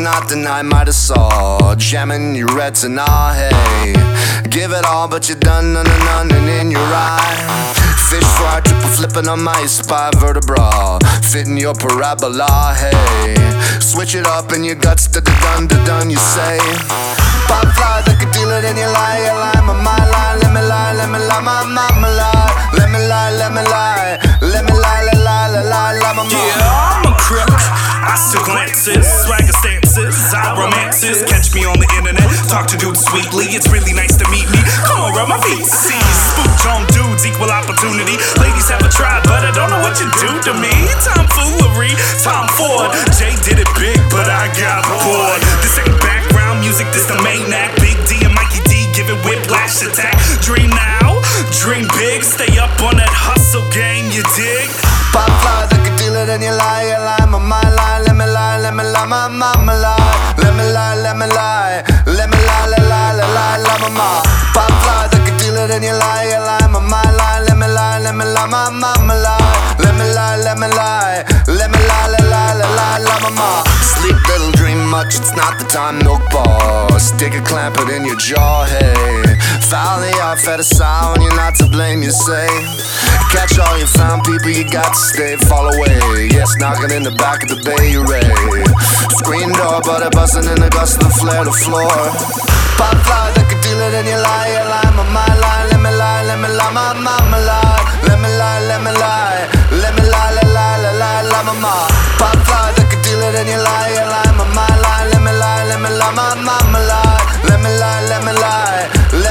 cannot deny my assault. Jamming your retina, hey. Give it all, but you done none in your eye. Fish fry, triple flipping on my spine vertebra, fitting your parabola, hey. Switch it up in your guts, done, you say. Pop fly, like a dealer, then you lie, my lie. Let me lie, my mama lie. Let me lie, lie, my mama. Yeah, I'm a crook. I still glances, swagger stances, I romances. Catch me on the internet, talk to dudes sweetly. It's really nice to meet me. Come on, rub my feet. See, spooked on dudes, equal opportunity. Ladies have a try, but I don't know what you do to me. Tomfoolery, Tom Ford. Jay did it big, but I got bored. This ain't background music, this the main act. Big D and Mikey D giving whiplash attack. Dream now, dream big. Stay up on that hustle game, you dig? Pop fly, like a dealer, then you lie, my mind lie. Let me lie, my mama lie. Let me lie, my mama. Pop fly, like a dealer, then you lie, my mind lie. Let me lie, my mama lie. Let me lie, my mama. Sleep little, dream much, it's not the time, milk bar. Stick a clamp it in your jaw, hey. Foul the art, feticide when you're not to blame, you say. Catch all you found people, you got to stay, fall away. Yes, knocking in the back of the Bay Ray. Screen door, but it busting in the gust of the flare to floor. Pop fly, like a dealer, then you lie, my mind lie. Let me lie, my mama lie. Let me lie, my mama. Pop fly, like a dealer, then you lie, my mind lie. Let me lie, my mama lie. Let me lie,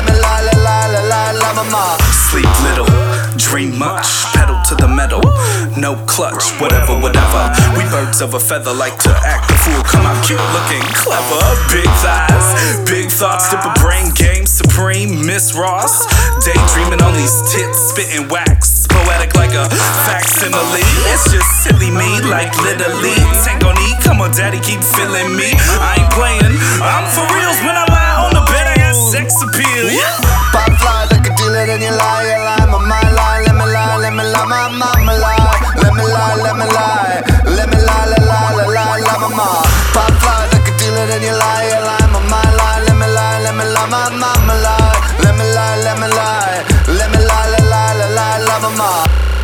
my mama. Sleep little, dream much, pedal to the metal, no clutch, whatever. We birds of a feather, like to act a fool, come out cute looking clever. Big thighs, big thoughts, dip a brain game, supreme Miss Ross. Daydreaming on these tits, spitting wax, poetic like a facsimile. It's just silly me, like literally. Tank on E, come on daddy, keep feeling me. I ain't playing, I'm for reals when I lie on the bed, I got sex appeal, yeah. Pop fly, like a dealer, then you lie, my mind lie. Let me lie, my mama lie. Let me lie, my mama. Pop fly, like a dealer, then you lie, my mind lie. Let me lie, my mama lie. Let me lie, my mama.